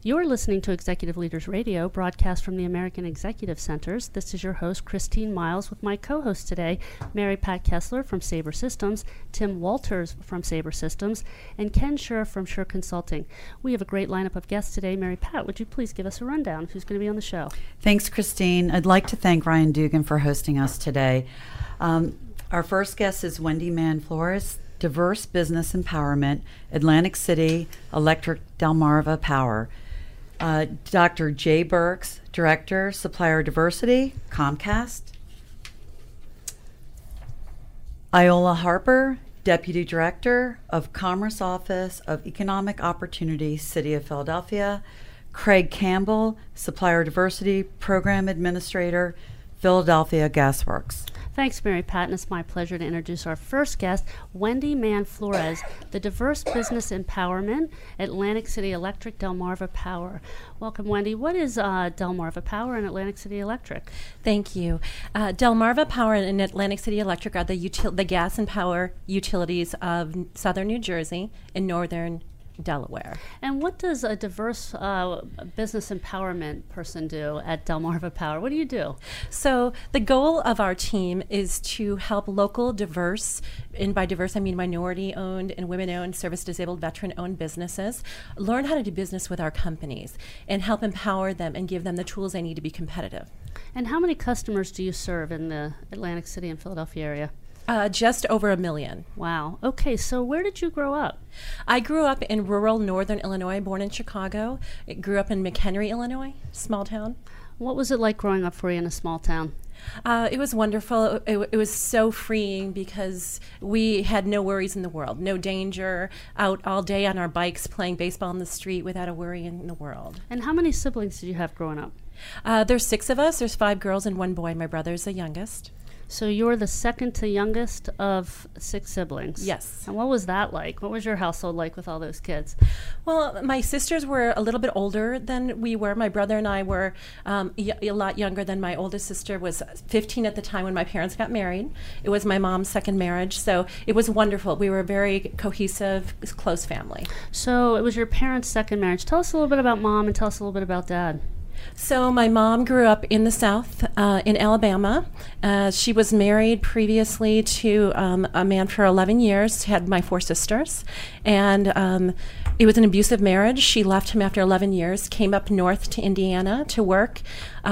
You're listening to Executive Leaders Radio, broadcast from the American Executive Centers. This is your host, Christine Miles, with my co-host today, Mary Pat Kessler from Sabre Systems, Tim Walters from Sabre Systems, and Ken Schur from Schur Consulting. We have a great lineup of guests today. Mary Pat, would you please give us a rundown of who's going to be on the show? Thanks, Christine. I'd like to thank Ryan Dugan for hosting us today. Our first guest is Wendy Mann Flores, Diverse Business Empowerment, Atlantic City Electric Delmarva Power. Dr. Jay Burks, Director, Supplier Diversity, Comcast. Iola Harper, Deputy Director of Commerce Office of Economic Opportunity, City of Philadelphia. Craig Campbell, Supplier Diversity Program Administrator, Philadelphia Gas Works. Thanks, Mary Pat, and it's my pleasure to introduce our first guest, Wendy Mann Flores, the Diverse Business Empowerment, Atlantic City Electric Delmarva Power. Welcome, Wendy. What is Delmarva Power and Atlantic City Electric? Thank you. Delmarva Power and Atlantic City Electric are the gas and power utilities of southern New Jersey and northern Delaware. And what does a diverse business empowerment person do at Delmarva Power? What do you do? So the goal of our team is to help local diverse, and by diverse I mean minority-owned and women-owned, service-disabled, veteran-owned businesses, learn how to do business with our companies and help empower them and give them the tools they need to be competitive. And how many customers do you serve in the Atlantic City and Philadelphia area? Just over 1 million. Wow. Okay, so where did you grow up? I grew up in rural northern Illinois, born in Chicago. I grew up in McHenry, Illinois, small town. What was it like growing up for you in a small town? It was wonderful. It was so freeing because we had no worries in the world, no danger, out all day on our bikes playing baseball in the street without a worry in the world. And how many siblings did you have growing up? There's 6 of us. There's 5 girls and 1 boy. My brother's the youngest. So you're the second to youngest of 6 siblings? Yes. And what was that like? What was your household like with all those kids? Well, my sisters were a little bit older than we were. My brother and I were a lot younger than my oldest sister, was 15 at the time when my parents got married. It was my mom's second marriage, so it was wonderful. We were a very cohesive, close family. So it was your parents' second marriage. Tell us a little bit about Mom and tell us a little bit about Dad. So my mom grew up in the South, in Alabama. She was married previously to a man for 11 years, had my 4 sisters, and it was an abusive marriage. She left him after 11 years, came up north to Indiana to work,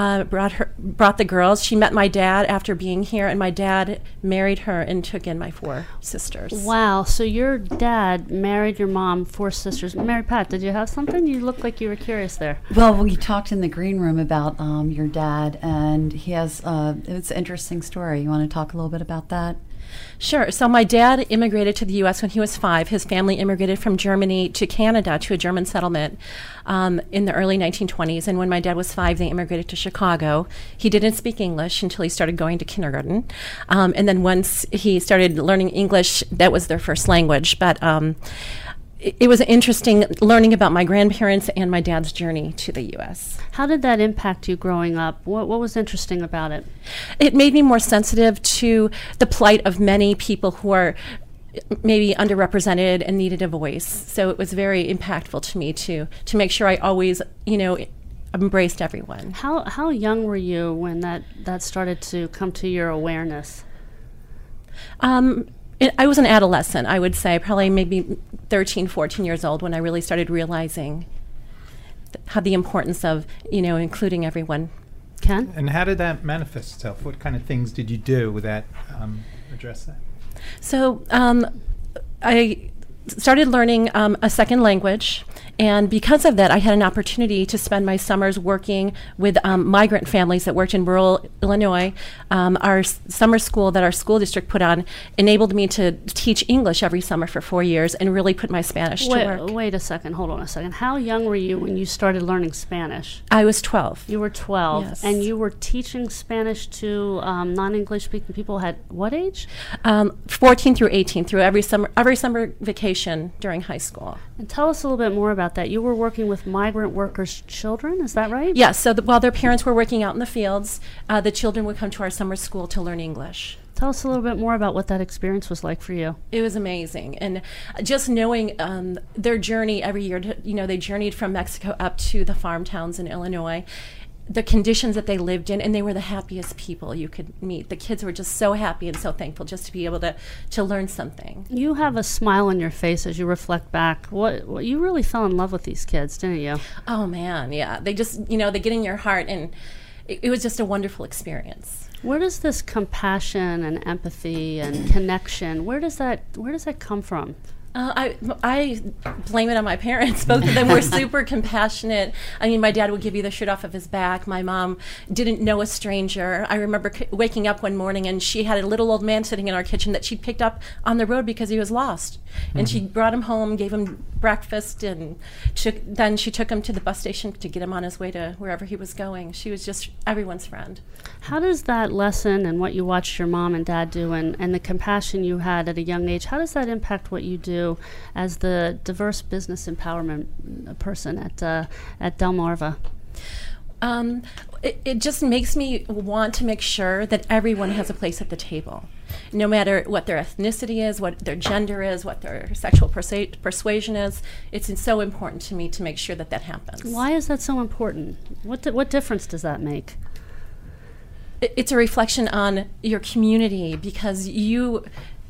brought the girls. She met my dad after being here, and my dad married her and took in my 4 sisters. Wow, so your dad married your mom, 4 sisters. Mary Pat, did you have something? You looked like you were curious there. Well, we talked in the green room about your dad, and he has, it's an interesting story. You want to talk a little bit about that? Sure. So my dad immigrated to the U.S. when he was 5. His family immigrated from Germany to Canada to a German settlement in the early 1920s. And when my dad was 5, they immigrated to Chicago. He didn't speak English until he started going to kindergarten. And then once he started learning English, that was their first language. But it was interesting learning about my grandparents and my dad's journey to the U.S. How did that impact you growing up? What was interesting about it? It made me more sensitive to the plight of many people who are maybe underrepresented and needed a voice. So it was very impactful to me to make sure I always, embraced everyone. How young were you when that started to come to your awareness? I was an adolescent, I would say, probably maybe 13, 14 years old when I really started realizing how the importance of, including everyone. Ken? And how did that manifest itself? What kind of things did you do that address that? So I started learning a second language. And because of that, I had an opportunity to spend my summers working with migrant families that worked in rural Illinois. Our summer school that our school district put on enabled me to teach English every summer for 4 years and really put my Spanish to work. Wait a second. Hold on a second. How young were you when you started learning Spanish? I was 12. You were 12. Yes. And you were teaching Spanish to non-English speaking people at what age? 14 through 18, through every summer vacation during high school. And tell us a little bit more about that. You were working with migrant workers' children, is that right? Yes, so while their parents were working out in the fields, the children would come to our summer school to learn English. Tell us a little bit more about what that experience was like for you. It was amazing. And just knowing their journey every year, they journeyed from Mexico up to the farm towns in Illinois, the conditions that they lived in, and they were the happiest people you could meet. The kids were just so happy and so thankful just to be able to learn something. You have a smile on your face as you reflect back. What you really fell in love with these kids, didn't you? Oh, man, yeah. They just, they get in your heart, and it was just a wonderful experience. Where does this compassion and empathy and connection, where does that come from? I blame it on my parents. Both of them were super compassionate. I mean, my dad would give you the shirt off of his back. My mom didn't know a stranger. I remember waking up one morning and she had a little old man sitting in our kitchen that she picked up on the road because he was lost. And she brought him home, gave him breakfast, and then she took him to the bus station to get him on his way to wherever he was going. She was just everyone's friend. How does that lesson and what you watched your mom and dad do and the compassion you had at a young age, how does that impact what you do as the diverse business empowerment person at Delmarva? It just makes me want to make sure that everyone has a place at the table, no matter what their ethnicity is, what their gender is, what their sexual persuasion is. It's so important to me to make sure that happens. Why is that so important? What difference does that make? It's a reflection on your community, because you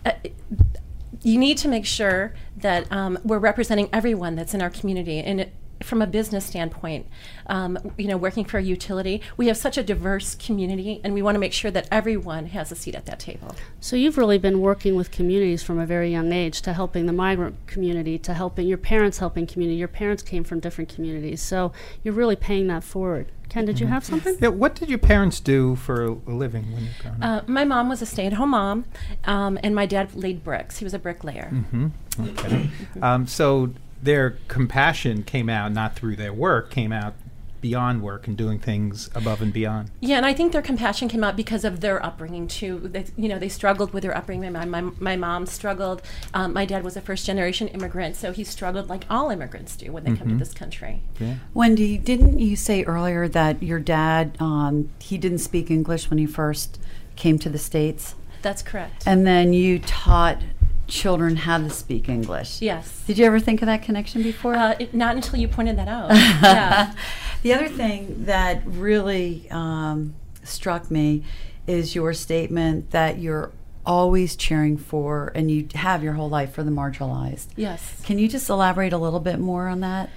need to make sure that we're representing everyone that's in our community. And from a business standpoint, working for a utility, we have such a diverse community, and we want to make sure that everyone has a seat at that table. So you've really been working with communities from a very young age, to helping the migrant community, to helping your parents' helping community. Your parents came from different communities, so you're really paying that forward. Ken, did you have something? Yeah, what did your parents do for a living when you were growing up? My mom was a stay-at-home mom, and my dad laid bricks. He was a bricklayer. Okay. So their compassion came out not through their work, came out beyond work and doing things above and beyond. Yeah, and I think their compassion came out because of their upbringing too. They struggled with their upbringing. My mom struggled. My dad was a first-generation immigrant, so he struggled like all immigrants do when they come to this country. Yeah. Wendy, didn't you say earlier that your dad, he didn't speak English when he first came to the States? That's correct. And then you taught children how to speak English. Yes. Did you ever think of that connection before? Not until you pointed that out. Yeah. The other thing that really struck me is your statement that you're always cheering for, and you have your whole life, for the marginalized. Yes. Can you just elaborate a little bit more on that?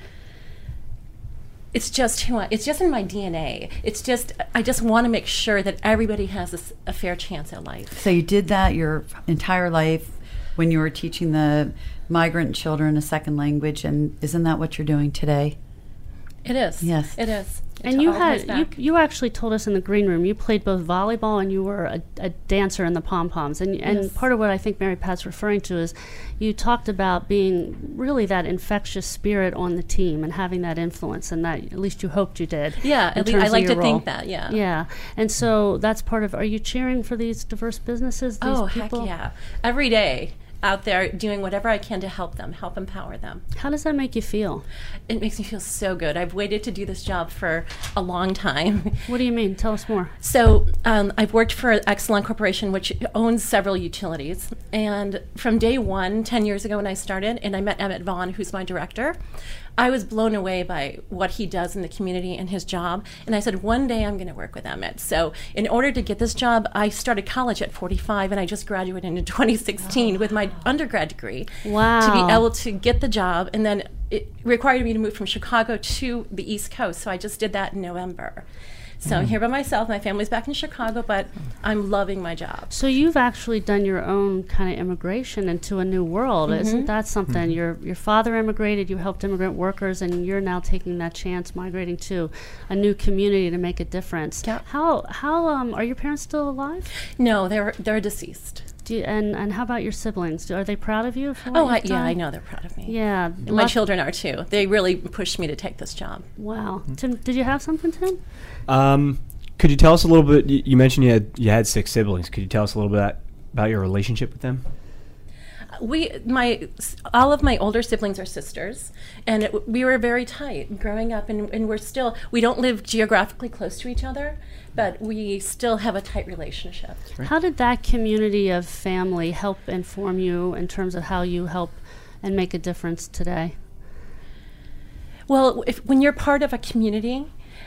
It's just it's just in my DNA. I just want to make sure that everybody has a fair chance at life. So you did that your entire life when you were teaching the migrant children a second language, and isn't that what you're doing today? It is. Yes. It is. And you actually told us in the green room you played both volleyball and you were a dancer in the pom-poms. And Yes. part of what I think Mary Pat's referring to is you talked about being really that infectious spirit on the team and having that influence, and that at least you hoped you did. Yeah, at least I like to think that, yeah. Yeah. And so that's part of, are you cheering for these diverse businesses, these people? Heck yeah. Every day out there doing whatever I can to help them, help empower them. How does that make you feel? It makes me feel so good. I've waited to do this job for a long time. What do you mean? Tell us more. So I've worked for Exelon Corporation, which owns several utilities. And from day one, 10 years ago when I started, and I met Emmett Vaughn, who's my director, I was blown away by what he does in the community and his job. And I said, one day I'm going to work with Emmett. So in order to get this job, I started college at 45, and I just graduated in 2016 with my undergrad degree. Wow. To be able to get the job. And then it required me to move from Chicago to the East Coast. So I just did that in November. So I'm here by myself. My family's back in Chicago, but I'm loving my job. So you've actually done your own kind of immigration into a new world. Isn't that something? Your father immigrated, you helped immigrant workers, and you're now taking that chance, migrating to a new community to make a difference. Yeah. How are your parents still alive? No, they're deceased. And how about your siblings? Are they proud of you? For what Oh, you've done? I know they're proud of me. Yeah. And my children are too. They really pushed me to take this job. Wow. Tim, did you have something, Tim? Could you tell us a little bit? You mentioned you had 6 siblings. Could you tell us a little bit about your relationship with them? All of my older siblings are sisters, and we were very tight growing up, and we don't live geographically close to each other, but we still have a tight relationship. How did that community of family help inform you in terms of how you help and make a difference today? Well, when you're part of a community,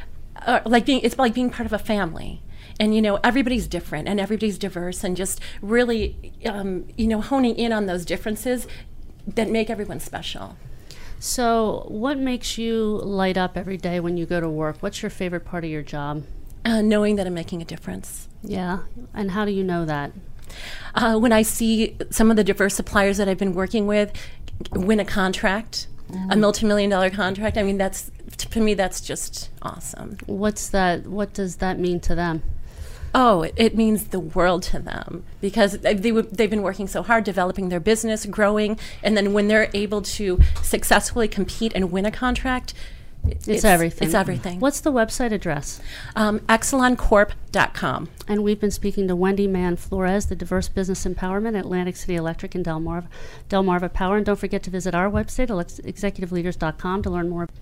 it's like being part of a family. And, everybody's different and everybody's diverse, and just really, honing in on those differences that make everyone special. So what makes you light up every day when you go to work? What's your favorite part of your job? Knowing that I'm making a difference. Yeah. And how do you know that? When I see some of the diverse suppliers that I've been working with win a contract, a multi-million-dollar contract, to me, that's just awesome. What's that? What does that mean to them? Oh, it means the world to them, because they've been working so hard developing their business, growing, and then when they're able to successfully compete and win a contract, it's everything. It's everything. What's the website address? ExelonCorp.com. And we've been speaking to Wendy Mann Flores, the Diverse Business Empowerment at Atlantic City Electric and Delmarva Power. And don't forget to visit our website, executiveleaders.com, to learn more.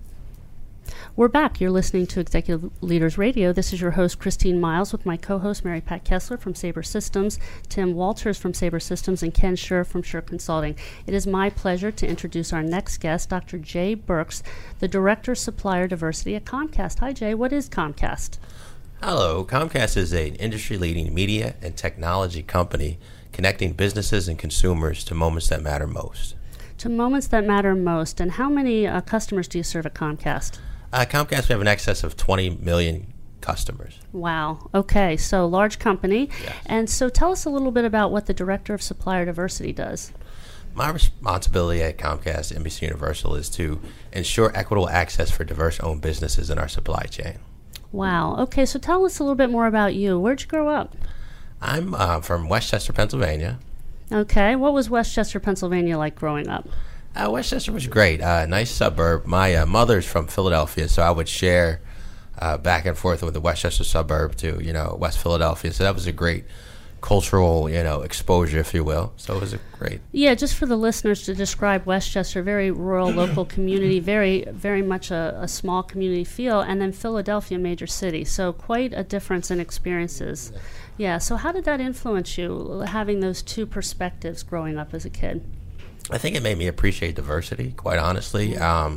We're back. You're listening to Executive Leaders Radio. This is your host, Christine Miles, with my co-host, Mary Pat Kessler from Sabre Systems, Tim Walters from Sabre Systems, and Ken Schur from Schur Consulting. It is my pleasure to introduce our next guest, Dr. Jay Burks, the Director of Supplier Diversity at Comcast. Hi, Jay. What is Comcast? Hello. Comcast is an industry-leading media and technology company connecting businesses and consumers to moments that matter most. To moments that matter most. And how many customers do you serve at Comcast? Comcast, we have an excess of 20 million customers. Wow. Okay, so large company. Yes. And so tell us a little bit about what the Director of Supplier Diversity does. My responsibility at Comcast NBC Universal is to ensure equitable access for diverse-owned businesses in our supply chain. Wow. Okay, so tell us a little bit more about you. Where'd you grow up? I'm from Westchester, Pennsylvania. Okay. What was Westchester, Pennsylvania like growing up? Westchester was great. Nice suburb. My mother's from Philadelphia, so I would share back and forth with the Westchester suburb to, West Philadelphia. So that was a great cultural, exposure, if you will. So it was great. Yeah, just for the listeners to describe Westchester, very rural, local community, very, very much a small community feel, and then Philadelphia, major city. So quite a difference in experiences. Yeah, so how did that influence you, having those two perspectives growing up as a kid? I think it made me appreciate diversity, quite honestly.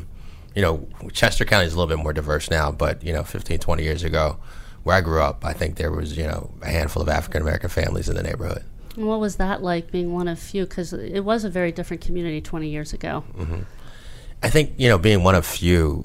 Chester County is a little bit more diverse now, but, 15, 20 years ago, where I grew up, I think there was, a handful of African-American families in the neighborhood. And what was that like, being one of few? Because it was a very different community 20 years ago. Mm-hmm. I think, being one of few,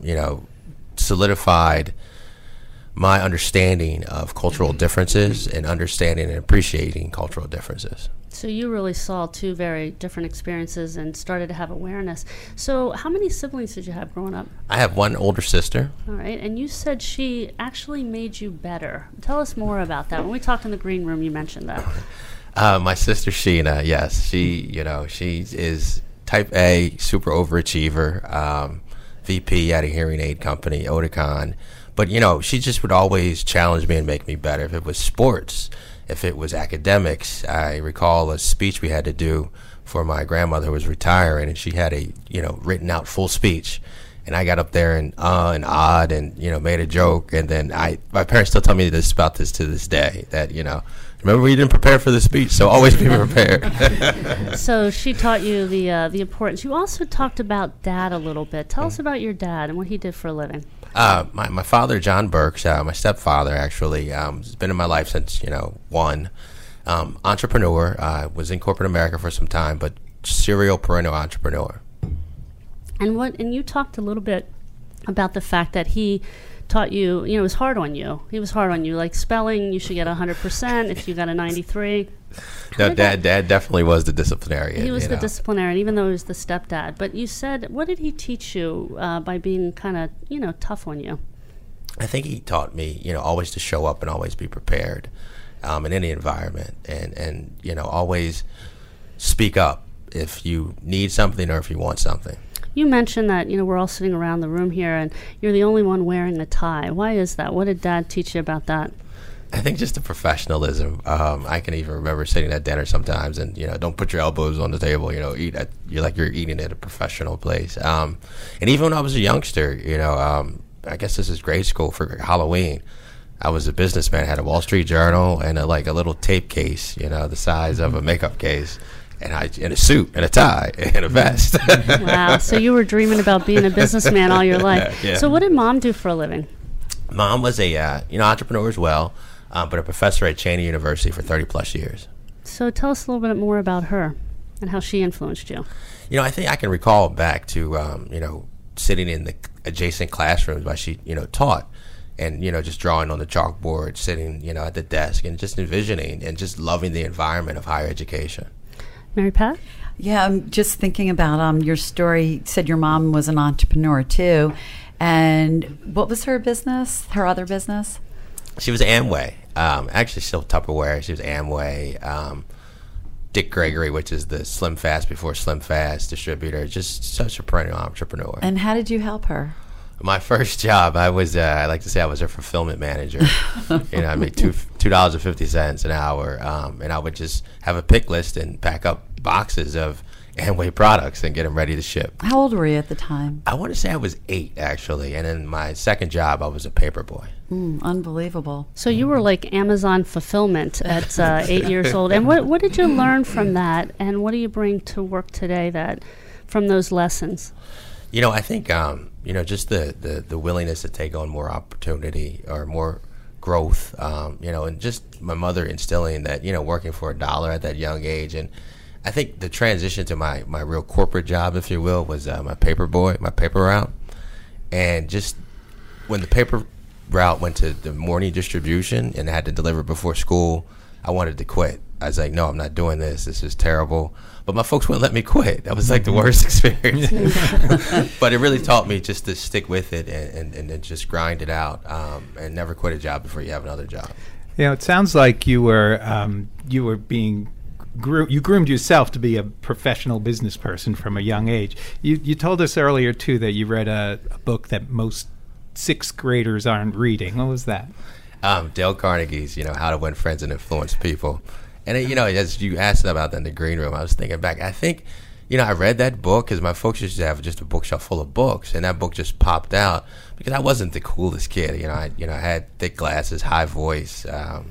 solidified my understanding of cultural differences and understanding and appreciating cultural differences. So you really saw two very different experiences and started to have awareness. So how many siblings did you have growing up? I have one older sister. All right, and you said she actually made you better. Tell us more about that. When we talked in the green room, you mentioned that. My sister Sheena, yes, she is type A, super overachiever, VP at a hearing aid company, Oticon. But, she just would always challenge me and make me better. If it was sports, if it was academics, I recall a speech we had to do for my grandmother who was retiring, and she had a, written out full speech. And I got up there and odd and, made a joke. And then my parents still tell me about this to this day, that, remember we didn't prepare for the speech, so always be prepared. So she taught you the importance. You also talked about Dad a little bit. Tell us about your dad and what he did for a living. My father, John Burks, my stepfather, actually, has been in my life since, one. Entrepreneur, was in corporate America for some time, but serial perennial entrepreneur. And you talked a little bit about the fact that he taught you, it was hard on you. He was hard on you. Like spelling, you should get 100% if you got a 93. No, Dad definitely was the disciplinarian. He was the disciplinarian, even though he was the stepdad. But you said, what did he teach you by being kind of, tough on you? I think he taught me, always to show up and always be prepared in any environment. And always speak up if you need something or if you want something. You mentioned that, we're all sitting around the room here and you're the only one wearing a tie. Why is that? What did Dad teach you about that? I think just the professionalism. I can even remember sitting at dinner sometimes, and don't put your elbows on the table. Eat at you're eating at a professional place. And even when I was a youngster, I guess this is grade school for Halloween. I was a businessman. I had a Wall Street Journal and a little tape case, the size of a makeup case, and in a suit and a tie and a vest. Wow! So you were dreaming about being a businessman all your life. Yeah. So what did Mom do for a living? Mom was a entrepreneur as well, but a professor at Cheney University for 30 plus years. So tell us a little bit more about her and how she influenced you. I think I can recall back to sitting in the adjacent classrooms while she taught, and just drawing on the chalkboard, sitting at the desk, and just envisioning and just loving the environment of higher education. Mary Pat? Yeah, I'm just thinking about your story. You said your mom was an entrepreneur too. And what was her business, her other business? She was Amway. Actually, still Tupperware. She was Amway. Dick Gregory, which is the Slim Fast before Slim Fast distributor. Just such a perennial entrepreneur. And how did you help her? My first job, I was, I like to say I was her fulfillment manager. I made $2.50 an hour. And I would just have a pick list and pack up boxes of Amway products and get them ready to ship. How old were you at the time? I want to say I was 8, actually. And in my second job, I was a paper boy. Unbelievable. So you were like Amazon fulfillment at 8 years old. And what did you learn from that? And what do you bring to work today from those lessons? I think, just the willingness to take on more opportunity or more growth, and just my mother instilling that, working for a dollar at that young age. And I think the transition to my real corporate job, if you will, was my paper route. And just when the paper route went to the morning distribution and I had to deliver before school, I wanted to quit. I was like, no, I'm not doing this. This is terrible. But my folks wouldn't let me quit. That was like the worst experience. But it really taught me just to stick with it and just grind it out and never quit a job before you have another job. It sounds like you were being you groomed yourself to be a professional business person from a young age. You told us earlier, too, that you read a book that most sixth graders aren't reading. What was that? Dale Carnegie's, How to Win Friends and Influence People. And, as you asked about that in the green room, I was thinking back. I think, I read that book because my folks used to have just a bookshelf full of books, and that book just popped out because I wasn't the coolest kid. I had thick glasses, high voice,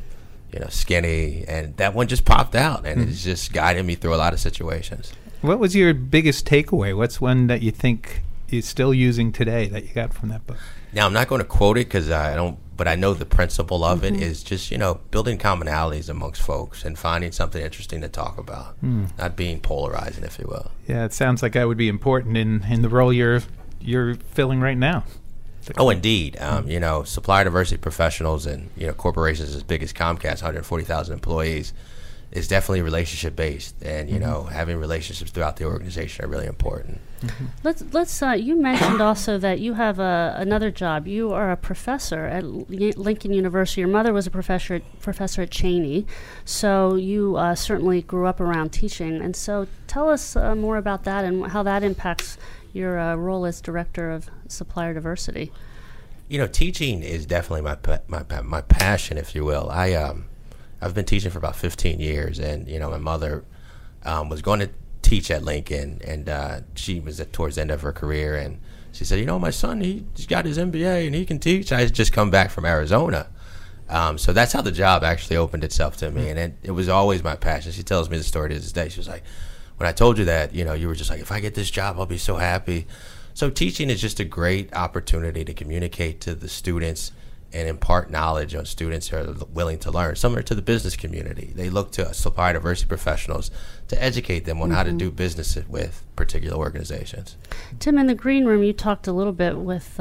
skinny, and that one just popped out, and it's just guided me through a lot of situations. What was your biggest takeaway? What's one that you think you're still using today that you got from that book? Now, I'm not going to quote it because I don't, but I know the principle of it is just, building commonalities amongst folks and finding something interesting to talk about, not being polarizing, if you will. Yeah, it sounds like that would be important in the role you're filling right now. Oh, indeed. Supplier diversity professionals and, corporations as big as Comcast, 140,000 employees, is definitely relationship based, and having relationships throughout the organization are really important. Let's. You mentioned also that you have another job. You are a professor at Lincoln University. Your mother was a professor at Cheney, so you certainly grew up around teaching. And so, tell us more about that and how that impacts your role as director of supplier diversity. Teaching is definitely my passion, if you will. I've been teaching for about 15 years, and my mother was going to teach at Lincoln, and she was towards the end of her career, and she said, my son, he's got his MBA and he can teach. I had just come back from Arizona, so that's how the job actually opened itself to me, and it was always my passion. She tells me the story to this day. She was like, when I told you that, you were just like, if I get this job, I'll be so happy. So teaching is just a great opportunity to communicate to the students and impart knowledge on students who are willing to learn. Similar to the business community, they look to supplier diversity professionals to educate them on how to do business with particular organizations. Tim, in the green room, you talked a little bit with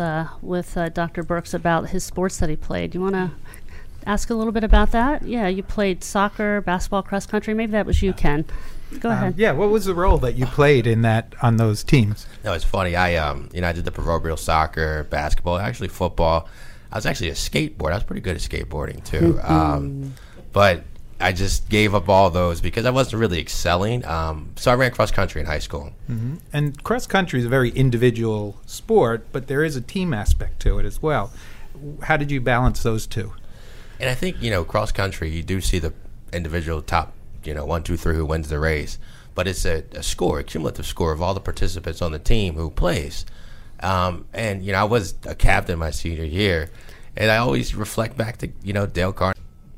Dr. Burks about his sports that he played. You want to ask a little bit about that? Yeah, you played soccer, basketball, cross country. Maybe that was you, Ken. Go ahead. Yeah, what was the role that you played on those teams? No, it's funny. I did the proverbial soccer, basketball, actually football. I was actually a skateboarder. I was pretty good at skateboarding too, but I just gave up all those because I wasn't really excelling. So I ran cross country in high school. Mm-hmm. And cross country is a very individual sport, but there is a team aspect to it as well. How did you balance those two? And I think, cross country, you do see the individual top, 1, 2, 3 who wins the race. But it's a cumulative score of all the participants on the team who plays. And, I was a captain my senior year. And I always reflect back to, Dale Carnegie.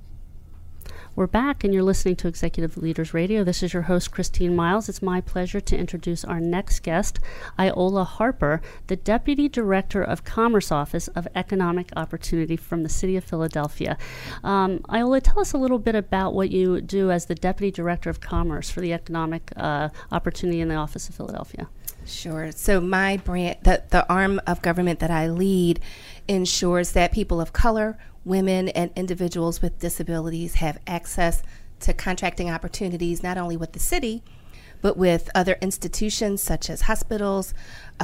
We're back, and you're listening to Executive Leaders Radio. This is your host, Christine Miles. It's my pleasure to introduce our next guest, Iola Harper, the Deputy Director of Commerce Office of Economic Opportunity from the City of Philadelphia. Iola, tell us a little bit about what you do as the Deputy Director of Commerce for the Economic Opportunity in the Office of Philadelphia. Sure. So my branch, the arm of government that I lead, ensures that people of color, women, and individuals with disabilities have access to contracting opportunities, not only with the city, but with other institutions such as hospitals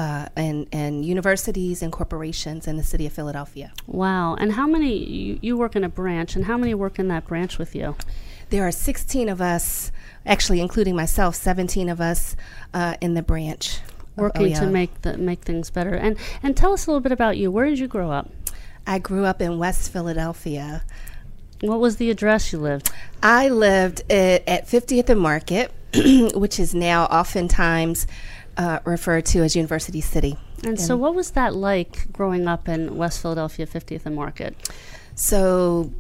and universities and corporations in the city of Philadelphia. Wow. And how many, you work in a branch, and how many work in that branch with you? There are 16 of us, actually including myself, 17 of us in the branch. Working to make things better. And tell us a little bit about you. Where did you grow up? I grew up in West Philadelphia. What was the address you lived? I lived at 50th and Market, which is now oftentimes referred to as University City. And so what was that like growing up in West Philadelphia, 50th and Market? So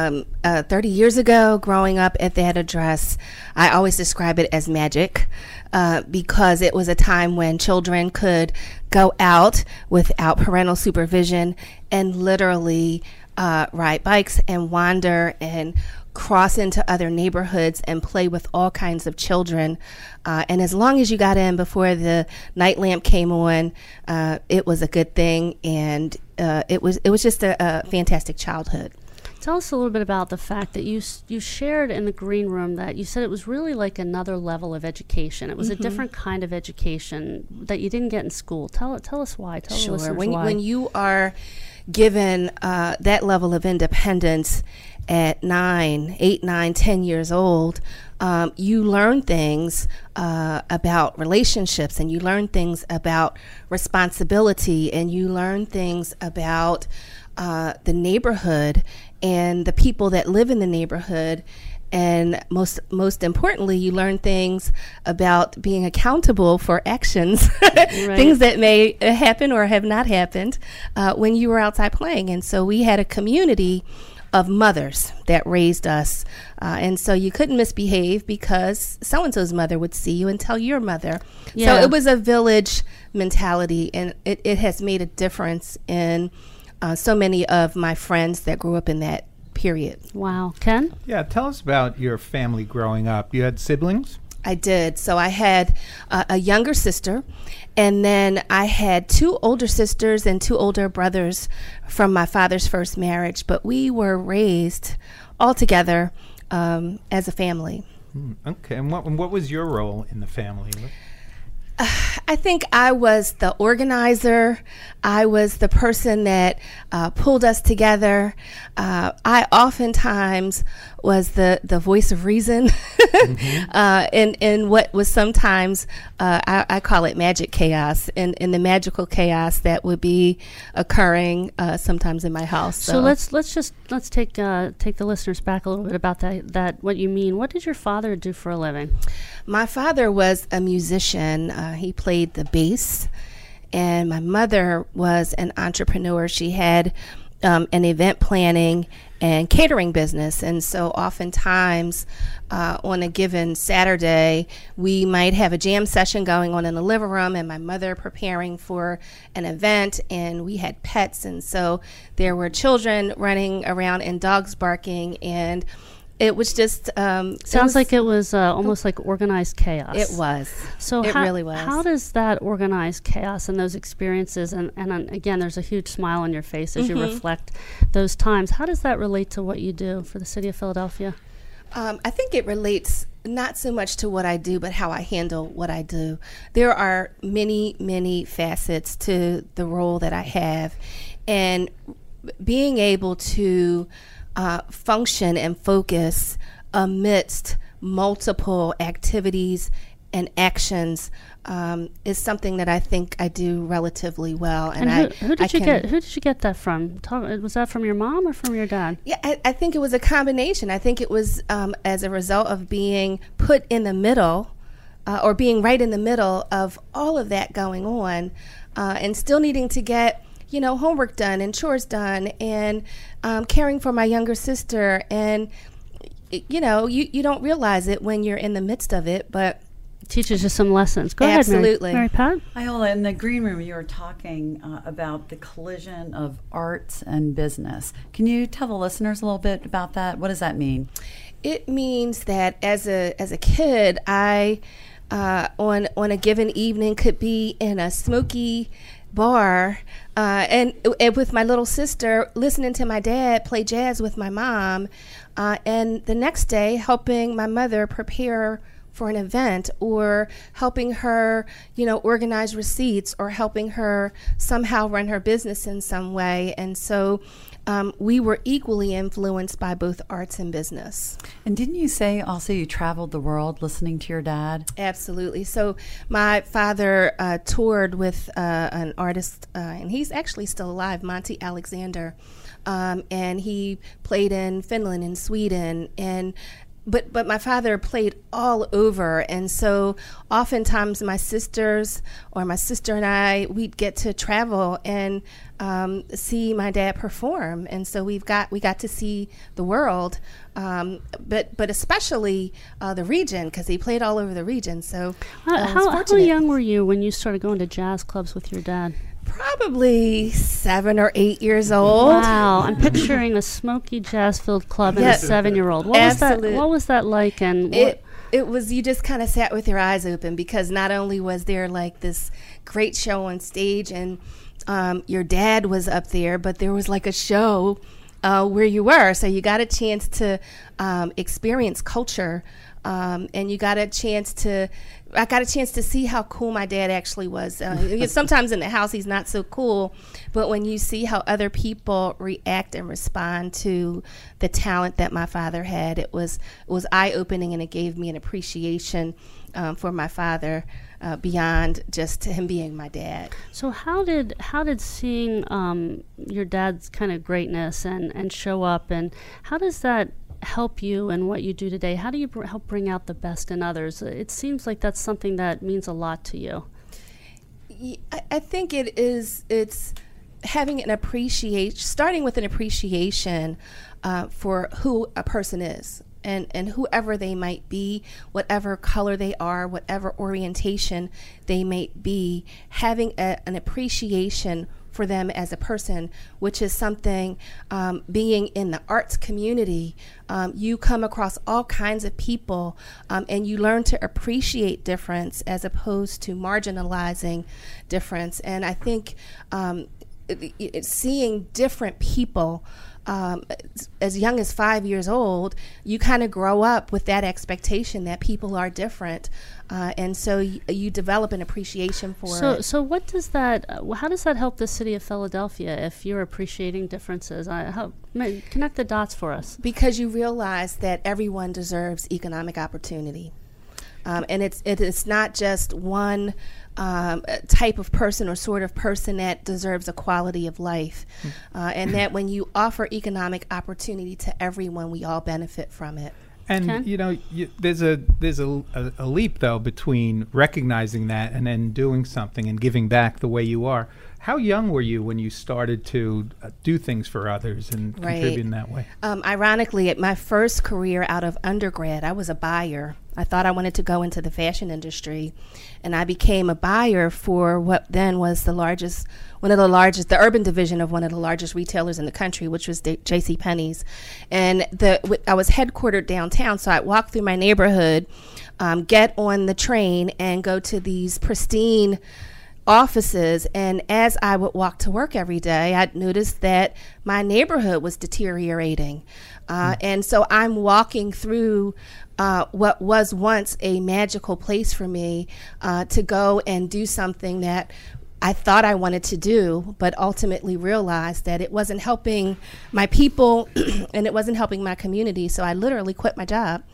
30 years ago, growing up at that address, I always describe it as magic because it was a time when children could go out without parental supervision and literally ride bikes and wander and cross into other neighborhoods and play with all kinds of children. And as long as you got in before the night lamp came on, it was a good thing. And it was just a fantastic childhood. Tell us a little bit about the fact that you shared in the green room that you said it was really like another level of education. It was a different kind of education that you didn't get in school. Tell us why. Tell the listeners why. When you are given that level of independence at 8, 9, 10 years old, you learn things about relationships, and you learn things about responsibility, and you learn things about the neighborhood and the people that live in the neighborhood. And most importantly, you learn things about being accountable for actions, things that may happen or have not happened when you were outside playing. And so we had a community of mothers that raised us. And so you couldn't misbehave because so-and-so's mother would see you and tell your mother. Yeah. So it was a village mentality, and it has made a difference in so many of my friends that grew up in that period. Wow. Ken? Yeah, tell us about your family growing up. You had siblings? I did. So I had a younger sister, and then I had 2 older sisters and 2 older brothers from my father's first marriage, but we were raised all together as a family. Okay. And what was your role in the family? I think I was the organizer. I was the person that pulled us together. I oftentimes was the voice of reason in what was sometimes, I call it magic chaos, in the magical chaos that would be occurring sometimes in my house. So let's take the listeners back a little bit about that what you mean. What did your father do for a living? My father was a musician. He played the bass, and my mother was an entrepreneur. She had an event planning and catering business, and so oftentimes on a given Saturday, we might have a jam session going on in the living room, and my mother preparing for an event, and we had pets, and so there were children running around and dogs barking, and it was just sounds like it was almost like organized chaos. It was. So it really was. How does that organized chaos and those experiences, and again, there's a huge smile on your face as you reflect those times. How does that relate to what you do for the city of Philadelphia? I think it relates not so much to what I do, but how I handle what I do. There are many, many facets to the role that I have, and being able to function and focus amidst multiple activities and actions is something that I think I do relatively well. And who did you get that from? Was that from your mom or from your dad? Yeah, I think it was a combination. I think it was as a result of being put in the middle or being right in the middle of all of that going on and still needing to get homework done and chores done and caring for my younger sister. And, you don't realize it when you're in the midst of it, but teaches you some lessons. Go absolutely. ahead, Mary Pat. Iola, in the green room, you were talking about the collision of arts and business. Can you tell the listeners a little bit about that? What does that mean? It means that as a kid, I on a given evening could be in a smoky bar and with my little sister listening to my dad play jazz with my mom, and the next day helping my mother prepare for an event, or helping her, organize receipts, or helping her somehow run her business in some way. And so we were equally influenced by both arts and business. And didn't you say also you traveled the world listening to your dad? Absolutely. So my father toured with an artist, and he's actually still alive, Monty Alexander, and he played in Finland and Sweden, and But my father played all over, and so oftentimes my sisters or my sister and I, we'd get to travel and see my dad perform, and so we got to see the world, but especially the region, because he played all over the region. So how young were you when you started going to jazz clubs with your dad? Probably 7 or 8 years old. Wow, I'm picturing a smoky jazz-filled club and a 7-year-old. What was that like? And it was, you just kind of sat with your eyes open, because not only was there like this great show on stage and your dad was up there, but there was like a show where you were. So you got a chance to experience culture, and I got a chance to see how cool my dad actually was. Sometimes in the house he's not so cool, but when you see how other people react and respond to the talent that my father had, it was eye-opening, and it gave me an appreciation for my father beyond just him being my dad. So how did seeing your dad's kind of greatness and show up, and how does that help you in what you do today? How do you help bring out the best in others? It seems like that's something that means a lot to you. I think it's having an appreciation, starting with an appreciation for who a person is, and whoever they might be, whatever color they are, whatever orientation they may be, having an appreciation for them as a person, which is something, being in the arts community, you come across all kinds of people, and you learn to appreciate difference as opposed to marginalizing difference. And I think seeing different people as young as 5 years old, you kind of grow up with that expectation that people are different, and so you develop an appreciation for it. So what does that? How does that help the city of Philadelphia if you're appreciating differences? Connect the dots for us. Because you realize that everyone deserves economic opportunity, and it's not just one type of person or sort of person that deserves a quality of life, and that when you offer economic opportunity to everyone, we all benefit from it. And there's a leap though between recognizing that and then doing something and giving back the way you are. How young were you when you started to do things for others and contribute in that way? Ironically, at my first career out of undergrad, I was a buyer. I thought I wanted to go into the fashion industry, and I became a buyer for what then was the urban division of one of the largest retailers in the country, which was JCPenney's. And I was headquartered downtown, so I'd walk through my neighborhood, get on the train, and go to these pristine offices. And as I would walk to work every day, I'd noticed that my neighborhood was deteriorating. And so I'm walking through what was once a magical place for me to go and do something that I thought I wanted to do, but ultimately realized that it wasn't helping my people and it wasn't helping my community. So I literally quit my job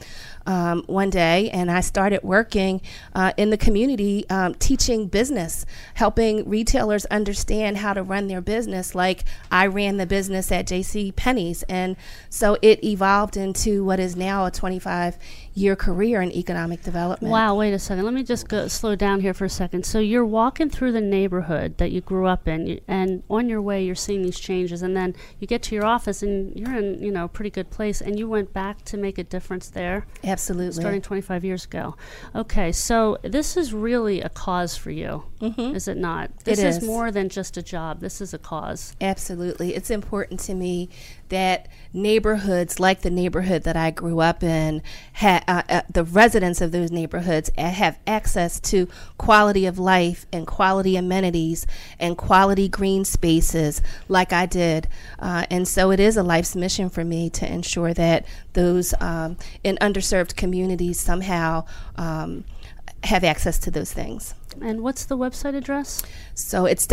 one day, and I started working in the community, teaching business, helping retailers understand how to run their business like I ran the business at J.C. Penney's. And so it evolved into what is now a 25-year career in economic development. Wow, wait a second. Let me just slow down here for a second. So you're walking through the neighborhood that you grew up in, and on your way you're seeing these changes, and then you get to your office and you're in, a pretty good place, and you went back to make a difference there. Absolutely. Starting 25 years ago. Okay, so this is really a cause for you, is it not? This is more than just a job. This is a cause. Absolutely. It's important to me that neighborhoods like the neighborhood that I grew up in, the residents of those neighborhoods have access to quality of life and quality amenities and quality green spaces like I did. And so it is a life's mission for me to ensure that those in underserved communities somehow have access to those things. And what's the website address? So it's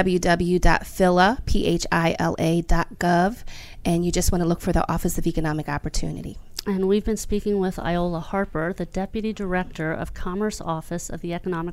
www.phila.gov, and you just want to look for the Office of Economic Opportunity. And we've been speaking with Iola Harper, the Deputy Director of Commerce Office of the Economic.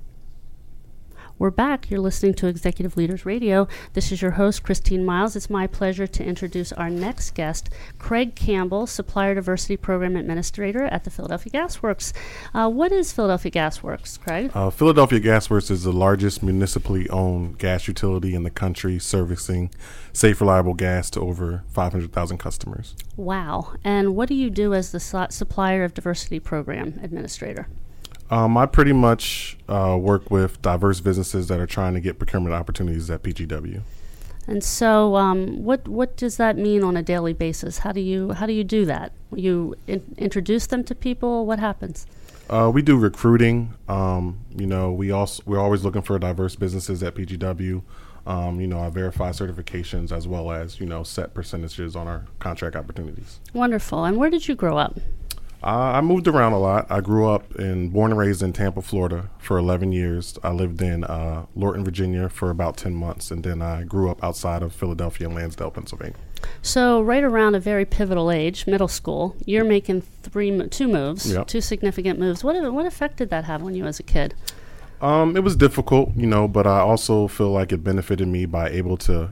We're back. You're listening to Executive Leaders Radio. This is your host, Christine Miles. It's my pleasure to introduce our next guest, Craig Campbell, Supplier Diversity Program Administrator at the Philadelphia Gas Works. What is Philadelphia Gas Works, Craig? Philadelphia Gas Works is the largest municipally owned gas utility in the country, servicing safe, reliable gas to over 500,000 customers. Wow. And what do you do as the Supplier of Diversity Program Administrator? I pretty much work with diverse businesses that are trying to get procurement opportunities at PGW. And so, what does that mean on a daily basis? How do you do that? You introduce them to people. What happens? We do recruiting. We're always looking for diverse businesses at PGW. I verify certifications as well as set percentages on our contract opportunities. Wonderful. And where did you grow up? I moved around a lot. I grew up born and raised in Tampa, Florida for 11 years. I lived in Lorton, Virginia for about 10 months, and then I grew up outside of Philadelphia and Lansdale, Pennsylvania. So right around a very pivotal age, middle school, you're making two moves, Yep. Two significant moves. What effect did that have on you as a kid? It was difficult, but I also feel like it benefited me by able to,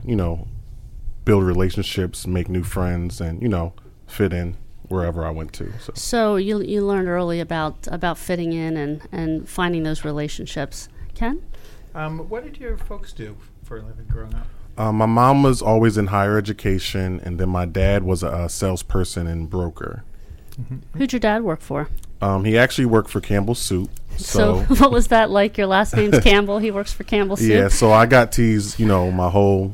build relationships, make new friends, and, fit in wherever I went to. So you learned early about fitting in and finding those relationships. Ken? What did your folks do for a living growing up? My mom was always in higher education, and then my dad was a salesperson and broker. Mm-hmm. Who'd your dad work for? He actually worked for Campbell Soup. So what was that like? Your last name's Campbell. He works for Campbell Soup. Yeah, so I got teased, my whole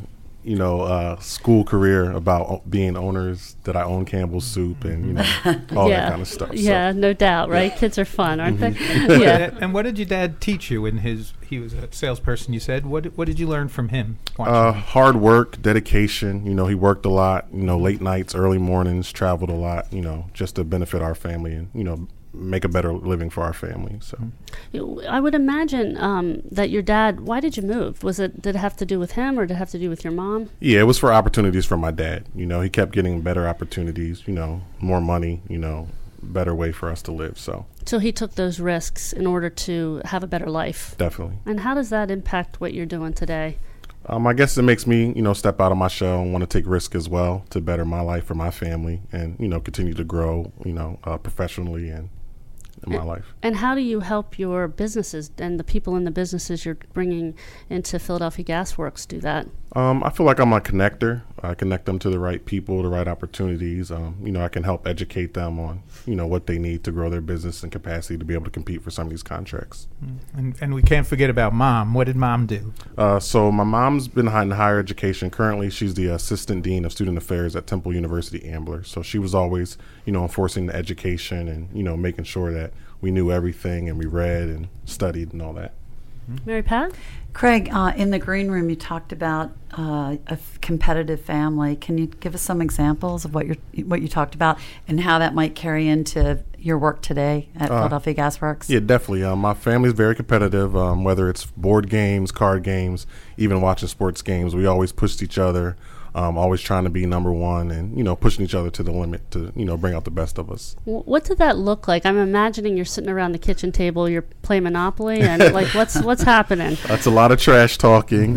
school career about being owners that I own Campbell's Soup and all that kind of stuff. Yeah, no doubt, right? Kids are fun, aren't they? Yeah. And what did your dad teach you? He was a salesperson, you said. What did you learn from him? Hard work, dedication. He worked a lot. Late nights, early mornings, traveled a lot. Just to benefit our family and make a better living for our family. So I would imagine that your dad, why did you move? Did it have to do with him or did it have to do with your mom? Yeah, it was for opportunities for my dad. He kept getting better opportunities, more money, better way for us to live. So he took those risks in order to have a better life. Definitely. And how does that impact what you're doing today? I guess it makes me, step out of my shell and want to take risk as well to better my life for my family and, continue to grow, professionally and in my life. And how do you help your businesses and the people in the businesses you're bringing into Philadelphia Gas Works do that? I feel like I'm a connector. I connect them to the right people, the right opportunities. I can help educate them on, what they need to grow their business and capacity to be able to compete for some of these contracts. And we can't forget about Mom. What did Mom do? So my mom's been in higher education. Currently, she's the Assistant Dean of Student Affairs at Temple University Ambler. So she was always, enforcing the education and, making sure that we knew everything and we read and studied and all that. Mary Pat? Craig, in the green room, you talked about a competitive family. Can you give us some examples of what you talked about and how that might carry into your work today at Philadelphia Gas Works? Yeah, definitely. My family's very competitive, whether it's board games, card games, even watching sports games, we always pushed each other. Always trying to be number one and, pushing each other to the limit to, bring out the best of us. What did that look like? I'm imagining you're sitting around the kitchen table, you're playing Monopoly, and like what's happening? That's a lot of trash talking,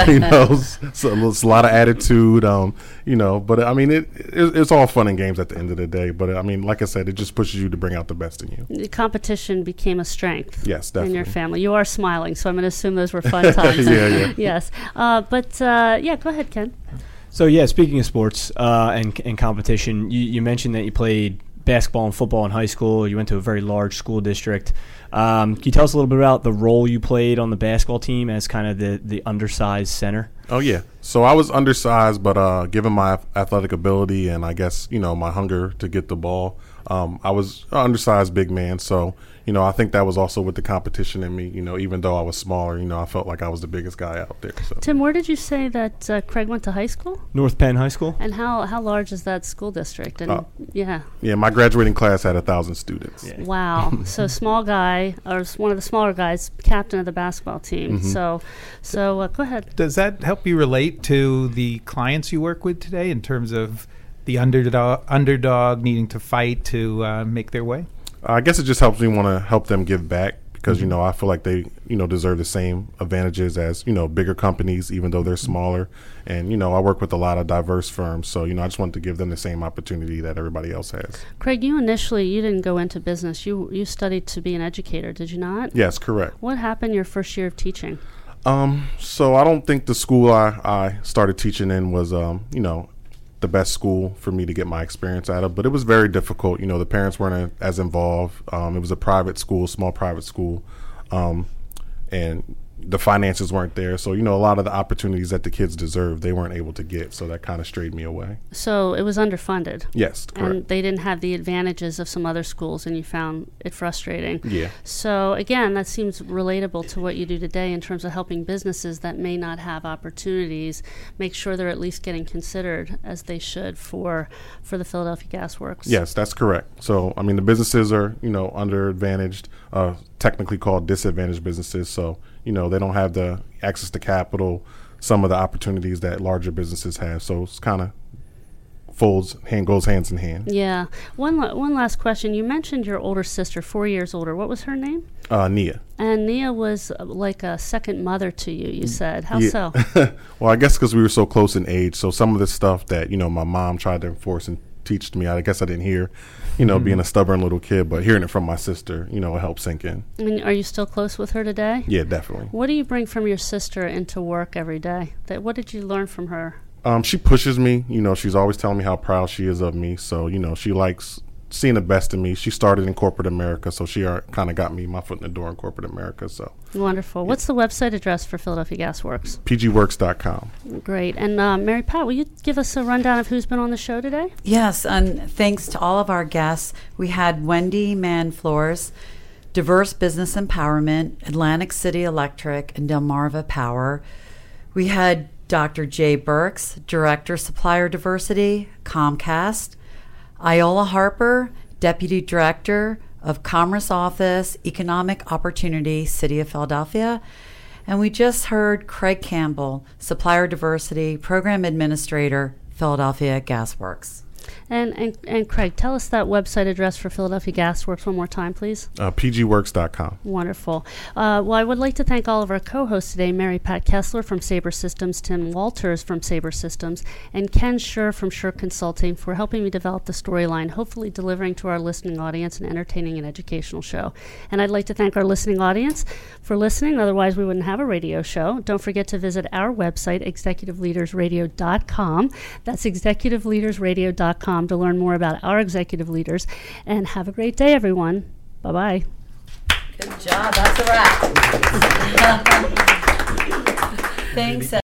so it's a lot of attitude, but I mean, it's all fun and games at the end of the day. But I mean, like I said, it just pushes you to bring out the best in you. The competition became a strength. Yes, definitely. In your family. You are smiling, so I'm going to assume those were fun times. Yeah. Yes. Go ahead, Ken. So yeah, speaking of sports and competition, you mentioned that you played basketball and football in high school. You went to a very large school district. Can you tell us a little bit about the role you played on the basketball team as kind of the undersized center? Oh yeah, so I was undersized, but given my athletic ability and I guess my hunger to get the ball, I was an undersized big man. So I think that was also with the competition in me. Even though I was smaller, I felt like I was the biggest guy out there. So. Tim, where did you say that Craig went to high school? North Penn High School. And how large is that school district? And Yeah, my graduating class had 1,000 students. Yeah. Wow. So small guy, or one of the smaller guys, captain of the basketball team. Mm-hmm. So go ahead. Does that help you relate to the clients you work with today in terms of the underdog needing to fight to make their way? I guess it just helps me want to help them give back because, I feel like they, deserve the same advantages as, bigger companies, even though they're smaller. And, I work with a lot of diverse firms. So, I just want to give them the same opportunity that everybody else has. Craig, you didn't go into business. You studied to be an educator, did you not? Yes, correct. What happened your first year of teaching? So I don't think the school I started teaching in was, the best school for me to get my experience out of, but it was very difficult. The parents weren't as involved. It was a private school, small private school, and the finances weren't there. So, a lot of the opportunities that the kids deserved, they weren't able to get. So that kind of strayed me away. So it was underfunded. Yes, correct. And they didn't have the advantages of some other schools, and you found it frustrating. Yeah. So again, that seems relatable to what you do today in terms of helping businesses that may not have opportunities make sure they're at least getting considered as they should for the Philadelphia Gas Works. Yes, that's correct. So, the businesses are, underadvantaged, technically called disadvantaged businesses. So, they don't have the access to capital, some of the opportunities that larger businesses have. So it's kind of goes hands in hand. Yeah. One last question. You mentioned your older sister, 4 years older. What was her name? Nia. And Nia was like a second mother to you, you said. How so? Well, I guess because we were so close in age. So some of the stuff that, my mom tried to enforce and teach to me, I guess I didn't hear, being a stubborn little kid, but hearing it from my sister, it helped sink in. I mean, are you still close with her today? Yeah, definitely. What do you bring from your sister into work every day? What did you learn from her? She pushes me. She's always telling me how proud she is of me. So, she likes seeing the best in me. She started in corporate America, so she kind of got me my foot in the door in corporate America. So wonderful. Yeah. What's the website address for Philadelphia Gas Works? pgworks.com. Great. And Mary Pat, will you give us a rundown of who's been on the show today? Yes, and thanks to all of our guests. We had Wendy Mann-Flores, Diverse Business Empowerment, Atlantic City Electric, and Delmarva Power. We had Dr. Jay Burks, Director Supplier Diversity, Comcast. Iola Harper, Deputy Director of Commerce Office, Economic Opportunity, City of Philadelphia. And we just heard Craig Campbell, Supplier Diversity, Program Administrator, Philadelphia Gas Works. And Craig, tell us that website address for Philadelphia Gas Works one more time, please. pgworks.com. Wonderful. Well, I would like to thank all of our co-hosts today, Mary Pat Kessler from Sabre Systems, Tim Walters from Sabre Systems, and Ken Schur from Schur Consulting for helping me develop the storyline, hopefully delivering to our listening audience an entertaining and educational show. And I'd like to thank our listening audience for listening. Otherwise, we wouldn't have a radio show. Don't forget to visit our website, executiveleadersradio.com. That's executiveleadersradio.com to learn more about our executive leaders. And have a great day, everyone. Bye-bye. Good job. That's a wrap. Thanks.